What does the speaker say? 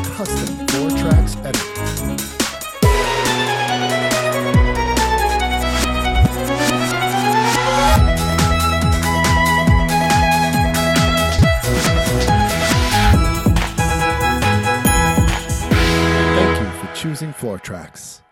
custom Floor Tracks editor. Thank you for choosing Floor Tracks.